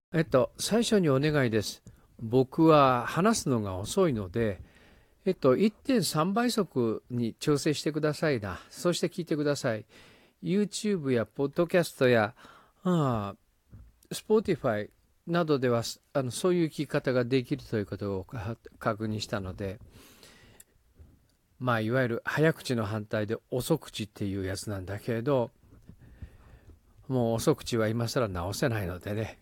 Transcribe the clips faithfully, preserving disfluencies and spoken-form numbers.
えっと、最初にお願いです。僕は話すのが遅いので、えっと、いってんさんばい速に調整してくださいな。そして聞いてください。YouTube や Podcast や、ああ、Spotify などでは、あの、そういう聞き方ができるということをか確認したので、まあ、いわゆる早口の反対で遅口っていうやつなんだけれど、もう遅口は今更直せないのでね。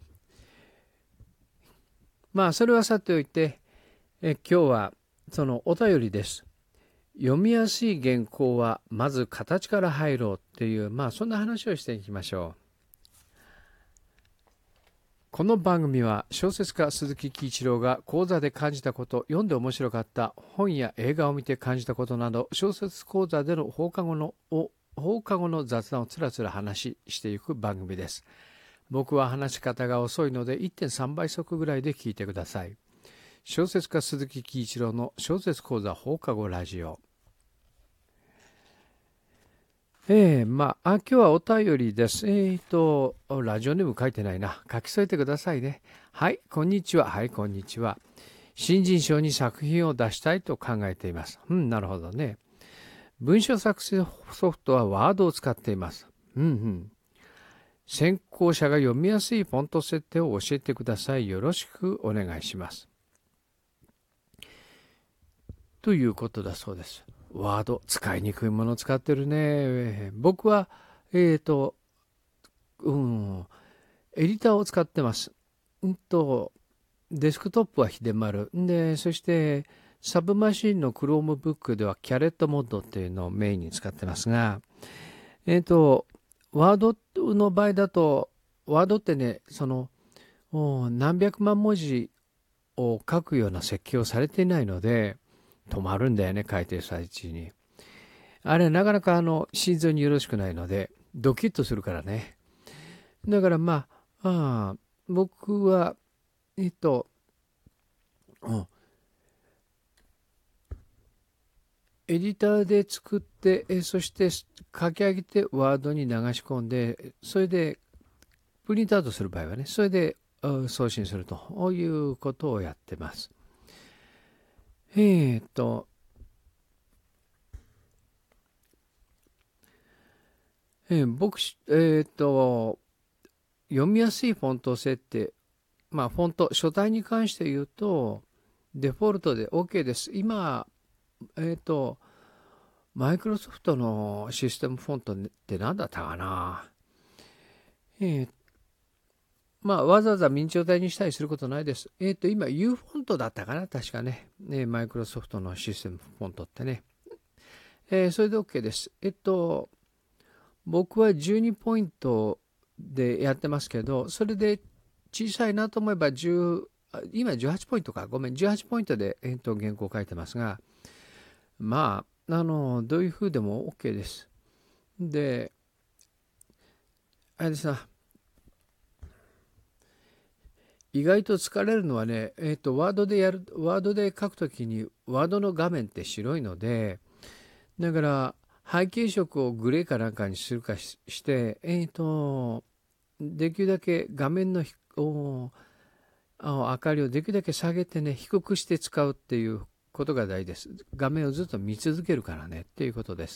まあ、それはさておいて、え今日はそのお便りです。読みやすい原稿はまず形から入ろうっていう、まあそんな話をしていきましょう。この番組は小説家鈴木喜一郎が講座で感じたこと、読んで面白かった本や映画を見て感じたことなど、小説講座での放課後の放課後の雑談をつらつら話していく番組です。僕は話し方が遅いのでいってんさんばい速ぐらいで聞いてください。小説家鈴木喜一郎の小説講座放課後ラジオ。ええまあ、あ、今日はお便りです。えっと、ラジオネーム書いてないな。書き添えてくださいね。はい、こんにちは。はい、こんにちは。新人賞に作品を出したいと考えています。うん、なるほどね。文章作成ソフトはワードを使っています。うんうん。先行者が読みやすいフォント設定を教えてください。よろしくお願いします。ということだそうです。ワード、使いにくいものを使ってるね。僕は、えっと、うん、エディターを使ってます。うんと、デスクトップは秀丸。で、そして、サブマシンの Chromebook ではキャレットモッドっていうのをメインに使ってますが、えっと、ワードの場合だと、ワードってね、その、何百万文字を書くような設計をされていないので、止まるんだよね、書いてる最中に。あれ、なかなかあの、心臓によろしくないので、ドキッとするからね。だからまあ、ああ僕は、えっと、うん、エディターで作って、えそして書き上げてワードに流し込んで、それでプリントアウトする場合はね、それで送信するということをやってます。えっと、えー僕、えっと、読みやすいフォント設定、まあ、フォント、書体に関して言うと、デフォルトで OK です。今、えっと、マイクロソフトのシステムフォントって何だったかな。えー、まあ、わざわざ明朝体にしたりすることないです。えっと、今、U フォントだったかな、確かね。ね、マイクロソフトのシステムフォントってね。えーそれで OK です。えっと、僕はじゅうにポイントでやってますけど、それで小さいなと思えばじゅう、今じゅうはちポイントか、ごめん、じゅうはちポイントで、えっと、原稿を書いてますが、まあ、あの、どういう風でも OK です。で、あれですな、意外と疲れるのはね、えっと、ワードでやる、ワードで書くときに、ワードの画面って白いので、だから、背景色をグレーかなんかにするかしして、えっと、できるだけ画面のひおあ明かりをできるだけ下げてね、低くして使うっていうことが大事です。画面をずっと見続けるからねっていうことです。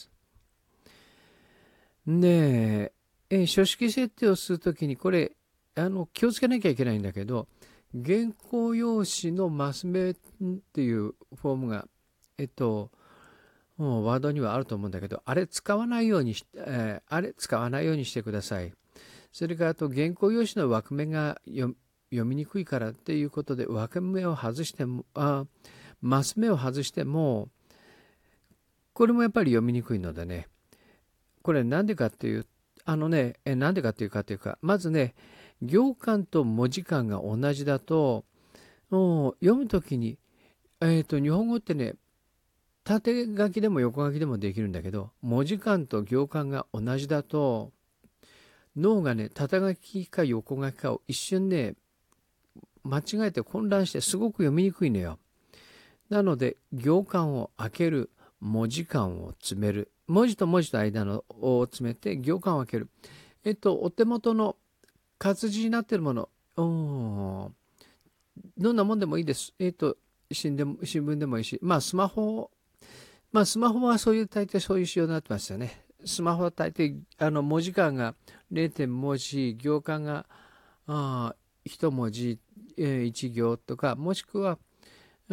で、え書式設定をするときにこれあの気をつけなきゃいけないんだけど、原稿用紙のマス目っていうフォームがえっともうワードにはあると思うんだけど、あれ使わないようにし、えーあれ使わないようにしてください。それからあと原稿用紙の枠目が読読みにくいからっていうことで枠目を外してもあマス目を外してもこれもやっぱり読みにくいのでね、これなんでかっていうあのねえなんでかっていうかっていうかまずね、行間と文字間が同じだと読むときに、えー、と日本語ってね、縦書きでも横書きでもできるんだけど、文字間と行間が同じだと脳がね、縦書きか横書きかを一瞬ね間違えて混乱してすごく読みにくいのよ。なので行間を開ける、文字間を詰める、文字と文字の間のを詰めて行間を開ける。えっとお手元の活字になっているものおどんなもんでもいいです。えっ、と、新でも新聞でもいいし、まあスマホ、まあスマホはそういう大抵そういう仕様になってますよね。スマホは大抵あの文字間がれいてん文字、行間があいち文字、えー、いち行とか、もしくは、うん、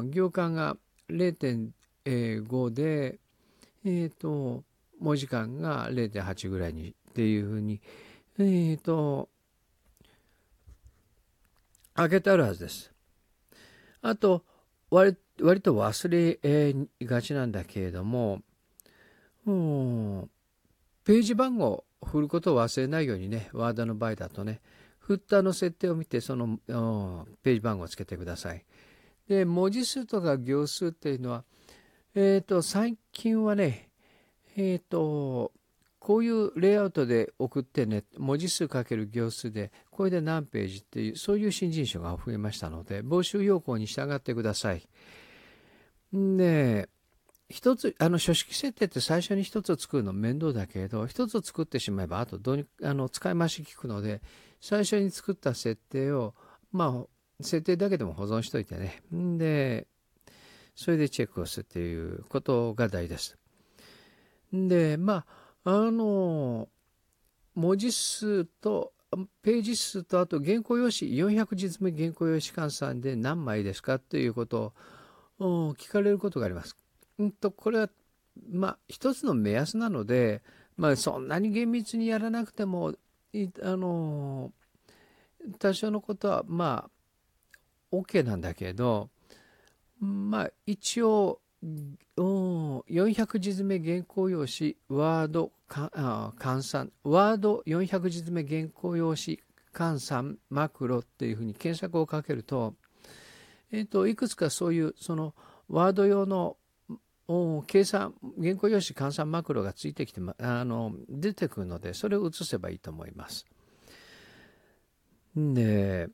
行間が れいてんご で、えっ、と、文字間が れいてんはち ぐらいにっていうふうに、えっ、と、開けてあるはずです。あと、割割と忘れがちなんだけれども、うん、ページ番号を振ることを忘れないようにね、ワードの場合だとね、振ったの設定を見て、その、うん、ページ番号をつけてください。で、文字数とか行数っていうのは、えっ、と、最近はね、えっ、と、こういうレイアウトで送ってね、文字数かける行数で、これで何ページっていう、そういう新人賞が増えましたので、募集要項に従ってください。で、一つ、あの、書式設定って最初に一つ作るの面倒だけれど、一つ作ってしまえば、あとどうに、あの、使い回し効くので、最初に作った設定を、まあ、設定だけでも保存しといてね。んで、それでチェックをするっていうことが大事です。で、まあ、あの、文字数と、ページ数と、あと原稿用紙、よんひゃくじつめ原稿用紙換算で何枚ですかっていうことを聞かれることがあります。うんと、これは、まあ、一つの目安なので、まあ、そんなに厳密にやらなくても、いあの、多少のことは、まあ、OK なんだけど、まあ、一応、よんひゃくじつめ原稿用紙、ワードかあ換算、ワードよんひゃくじつめ原稿用紙、換算、マクロっていうふうに検索をかけると、えっと、いくつかそういう、その、ワード用の計算、原稿用紙換算マクロがついてきて、あの、出てくるので、それを移せばいいと思います。で、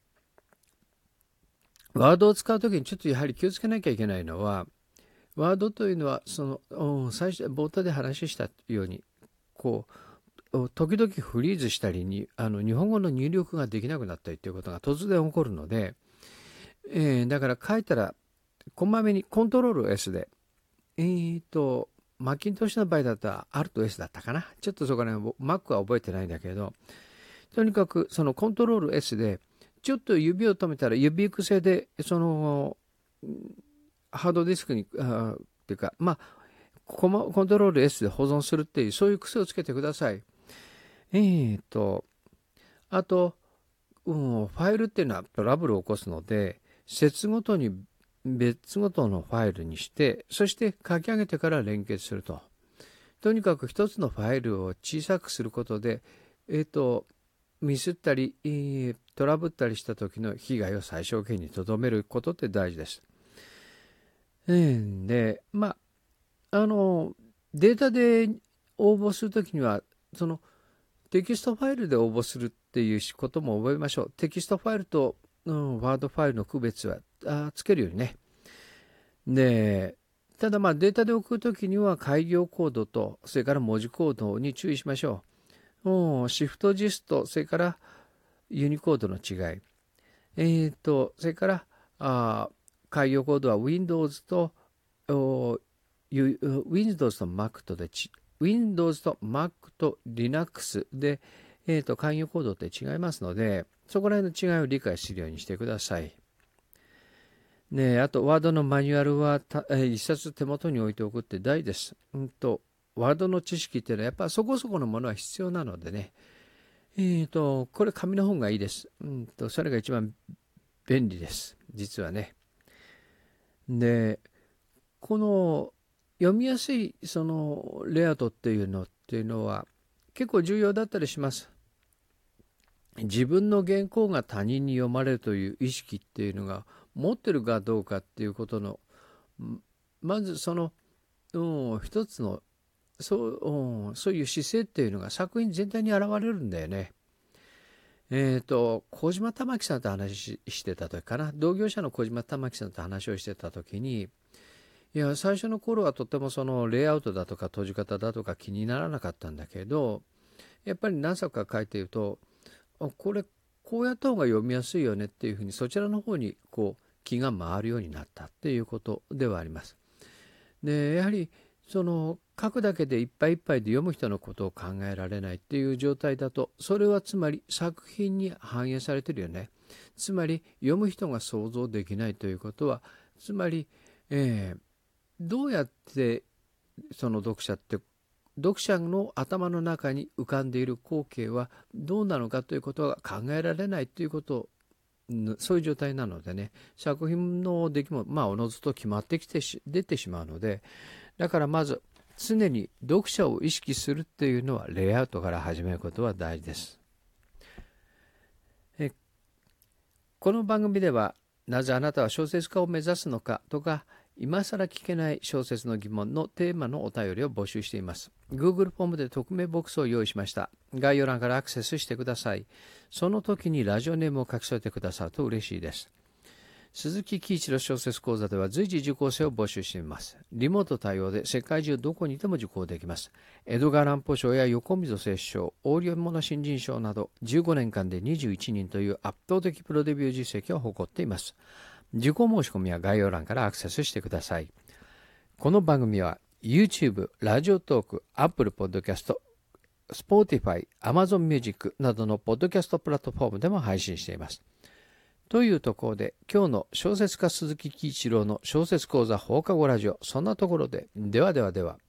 ワードを使うときにちょっとやはり気をつけなきゃいけないのは、ワードというのは、その、最初、冒頭で話したように、こう、時々フリーズしたりに、あの、日本語の入力ができなくなったりということが突然起こるので、えー、だから書いたら、こまめにコントロール エス で、えーと、マッキントッシュの場合だったら アルトエス だったかな。ちょっとそこら辺、Mac は覚えてないんだけど、とにかくそのコントロール エス で、ちょっと指を止めたら指癖で、その、ハードディスクに、あっていうか、まあ、コマコントロール エス で保存するっていう、そういう癖をつけてください。えーと、あと、うん、ファイルっていうのはトラブルを起こすので、節ごとに別ごとのファイルにして、そして書き上げてから連結すると。とにかく一つのファイルを小さくすることで、えっ、ー、と、ミスったり、トラブったりした時の被害を最小限にとどめることって大事です。で、まあ、あの、データで応募するときには、その、テキストファイルで応募するっていうことも覚えましょう。テキストファイルと、うん、ワードファイルの区別はあつけるようにね。で、ただまあデータで送るときには開業コードと、それから文字コードに注意しましょう。シフトジスト、それからユニコードの違い。えーと、それから、あ開業コードは Windows と、Windows と Mac とでち、Windows と Mac と Linux で、えーと、開業コードって違いますので、そこら辺の違いを理解するようにしてください。ね、あと、ワードのマニュアルは一冊手元に置いておくって大事です。うんと、ワードの知識っていうのはやっぱそこそこのものは必要なのでね。えーと、これ紙の本がいいです。うんと、それが一番便利です。実はね。で、この読みやすいそのレイアウトっていうのっていうのは結構重要だったりします。自分の原稿が他人に読まれるという意識っていうのが持ってるかどうかっていうことのまずその、うん、一つのそう、うん、そういう姿勢っていうのが作品全体に現れるんだよね。えっ、ー、と小島玉木さんと話ししてた時かな、同業者の小島玉木さんと話をしてた時に、いや最初の頃はとてもそのレイアウトだとか閉じ方だとか気にならなかったんだけど、やっぱり何作か書いていると、これこうやった方が読みやすいよねっていうふうにそちらの方にこう気が回るようになったっていうことではあります。でやはりその書くだけでいっぱいいっぱいで読む人のことを考えられないっていう状態だと、それはつまり作品に反映されてるよね。つまり読む人が想像できないということは、つまり、えー、どうやってその読者って読者の頭の中に浮かんでいる光景はどうなのかということが考えられないということそういう状態なのでね、作品の出来もまあおのずと決まってきてし出てしまうので、だからまず常に読者を意識するっていうのはレイアウトから始めることは大事です。えこの番組では、なぜあなたは小説家を目指すのかとか、今更聞けない小説の疑問のテーマのお便りを募集しています。Google フォームで匿名ボックスを用意しました。概要欄からアクセスしてください。その時にラジオネームを書き添えてくださると嬉しいです。鈴木喜一郎小説講座では随時受講生を募集しています。リモート対応で世界中どこにいても受講できます。エドガー・ランポ賞や横溝正史賞、オーリオンモノ新人賞などじゅうごねんかんでにじゅういちにんという圧倒的プロデビュー実績を誇っています。受講申し込みは概要欄からアクセスしてください。この番組は YouTube、ラジオトーク、Apple Podcast、Spotify、Amazon Music などのポッドキャストプラットフォームでも配信しています。というところで、今日の小説家鈴木喜一郎の小説講座放課後ラジオ、そんなところで、ではではでは。